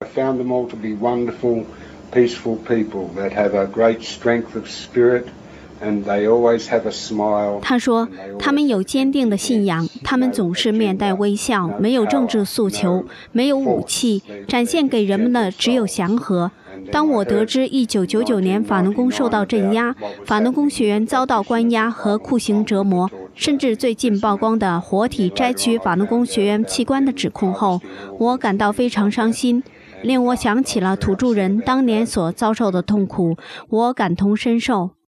I found them all to be wonderful, peaceful people that have a great strength of spirit. 他说，他们有坚定的信仰，他们总是面带微笑，没有政治诉求，没有武器，展现给人们的只有祥和。当我得知1999年法轮功受到镇压，法轮功学员遭到关押和酷刑折磨，甚至最近曝光的活体摘取法轮功学员器官的指控后，我感到非常伤心，令我想起了土著人当年所遭受的痛苦，我感同身受。